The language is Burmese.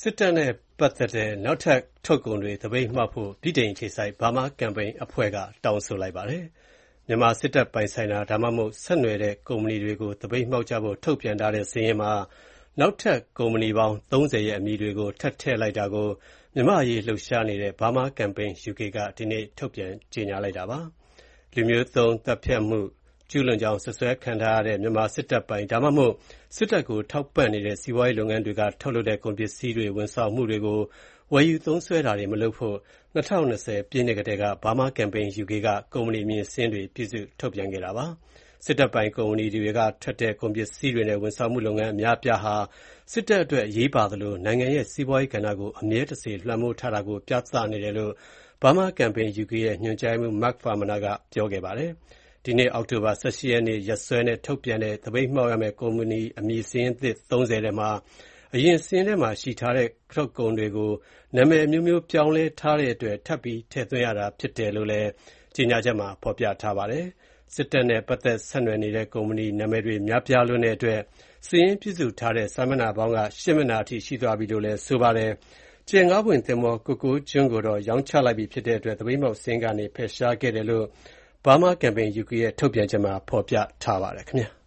စစ်တပ်နဲ့ပတ်သက်တဲ့နောက်ထပ်ထုတ်ကုန်တွေသပိတ်မှောက်ဖို့ဗြိတိန်အခြေစိုက် Burma Campaign အဖွဲ့ကတောင်းဆိုလိုက်ပါတယ်။ မြန်မာစစ်တပ်ပိုင်ဆိုင်တာဒါမှမဟုတ်ဆက်နွယ်တဲ့ကုမ္ပဏီတွေကိုသပိတ်မှောက်ကြဖို့ထုတ်ပြန်ထားတဲ့စာရင်းမှာနောက်ထပ်ကုမ္ပဏီပေါင်း 30 ရဲ့အမည်တွေကိုထပ်ထည့်လိုက်တာကိုမြန်မာ့အရေးလှုပ်ရှားနေတဲ့ Burma Campaign UK ကဒီနေ့ထုတ်ပြန်ကြေညာလိုက်တာပါ။ လူမျိုးသုဉ်းသတ်ဖြတ်မှုကျူးလွန်ကြောင်းစွပ်စွဲခံထားရတဲ့မြန်မာစစ်တပ်ပိုင်ဒါမှမဟုတ်စစ်တပ်ကိုထောက်ပံ့နေတဲ့စီးပွားရေးလုပ်ငန်းတွေကထုတ်လုပ်တဲ့ကုန်ပစ္စည်းတွေဝန်ဆောင်မှုတွေကိုဝယ်ယူသုံးစွဲတာတွေမလုပ်ဖို့2020ပြည့်နှစ်ကတည်းက Burma Campaign UK ကကုမ္ပဏီအမည်စာရင်းတွေပြုစုထုတ်ပြန်ခဲ့တာပါ။ စစ်တပ်ပိုင်ကုမ္ပဏီတွေကထွက်တဲ့ကုန်ပစ္စည်းတွေနဲ့ဝန်ဆောင်မှုလုပ်ငန်းအများအပြားဟာစစ်တပ်အတွက်အရေးပါသလိုနိုင်ငံရဲ့စီးပွားရေးကဏ္ဍကိုအမြဲတစေလွှမ်းမိုးထားတာကိုပြသနေတယ်လို့ Burma Campaign UK ရဲ့ညွှန်ကြားရေးမှူး Mark Farmaner ကပြောခဲ့ပါတယ်။ ဒီနေ့အောက်တိုဘာ 18 ရက်နေ့ရက်စွဲနဲ့ထုတ်ပြန်တဲ့သပိတ်မှောက်ရမယ့်ကုမ္ပဏီအမည်စာရင်းသစ် 30 ထဲမှာအရင်စာရင်းထဲမှာရှိထားတဲ့ထုတ်ကုန်တွေကိုနာမည်အမျိုးမျိုးပြောင်းလဲထားတဲ့အတွက်ထပ်ပြီးထည့်သွင်းရတာဖြစ်တယ်လို့လည်းကြေညာချက်မှာဖော်ပြထားပါတယ်။ စစ်တပ်နဲ့ပတ်သက်ဆက်နွယ်နေတဲ့ကုမ္ပဏီနာမည်တွေများပြားလွန်းတဲ့အတွက်စာရင်းပြုစုထားတဲ့စာမျက်နှာပေါင်းက 8 မျက်နှာအထိရှိသွားပြီလို့လည်းဆိုပါတယ်။ ကြယ်ငါးပွင့်သင်္ဘော ကိုကိုးကျွန်းကိုတော့ရောင်းချလိုက်ပြီဖြစ်တဲ့အတွက်သပိတ်မှောက်စာရင်းကနေဖယ်ရှားခဲ့တယ်လို့ Burma Campaign UK ရဲ့ထုတ်ပြန်ချက်မှာဖော်ပြထားပါတယ်ခင်ဗျာ။